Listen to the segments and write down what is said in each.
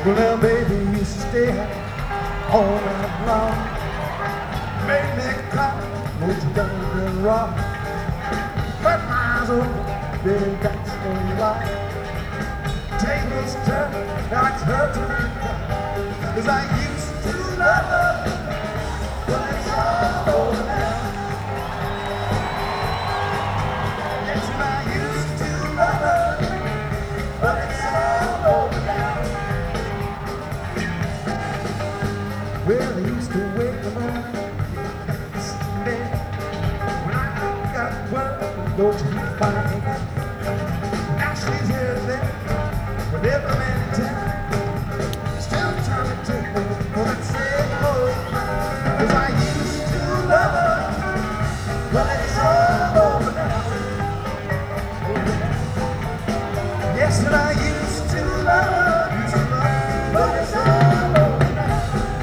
Well, now, baby, you used to stay all night long. Made me cry, what you done been wrong. But my eyes open, baby, that's no lie. Tables turn, now it's her turn to cry. 'Cause I used to love her, but it's all over now. Yes, and I used to love her, but it's all over now. Well, I used to wake up on Sunday when I got work, don't you find me? Now she's here and there, with every man in town. Still trying to take me for that same old crown. 'Cause I used to love her, but it's all over now. Yes, and I used to love her, but it's all over now.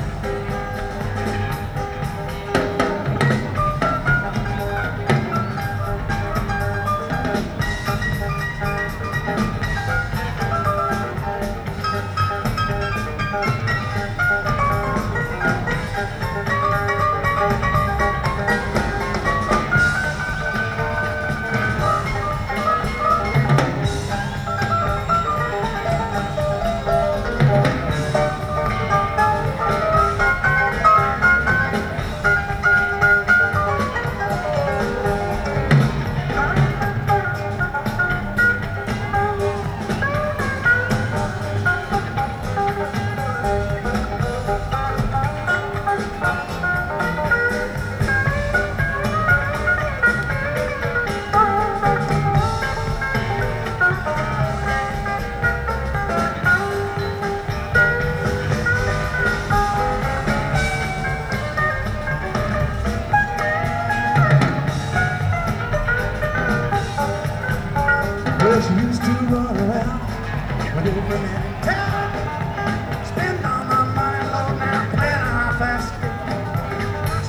Well, she used to run around with every man in town. Spend all my money low now, playing how fast it goes.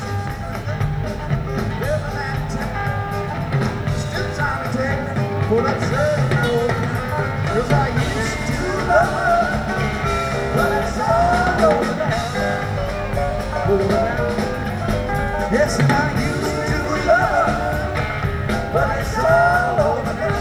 Every man in town, still trying to take me for that same old crown. 'Cause I used to love her, but it's all over now. Over now. Yes, and I used to love her, but it's all over now.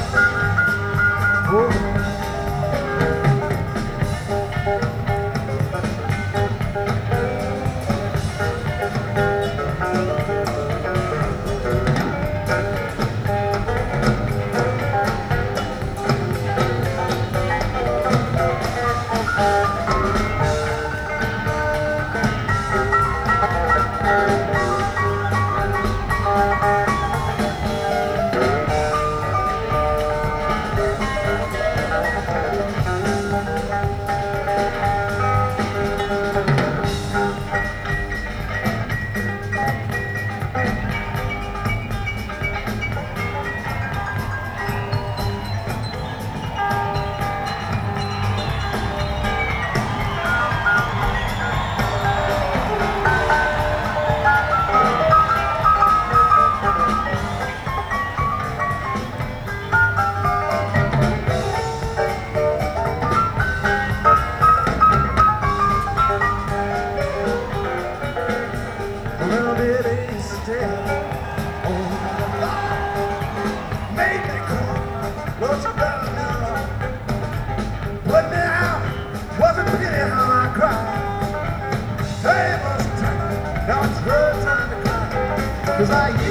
Well, it ain't still on the line. Made me cry, don't you better know. Put me out, wasn't pity how I cried. Tables turned, now it's her turn to cry. 'Cause I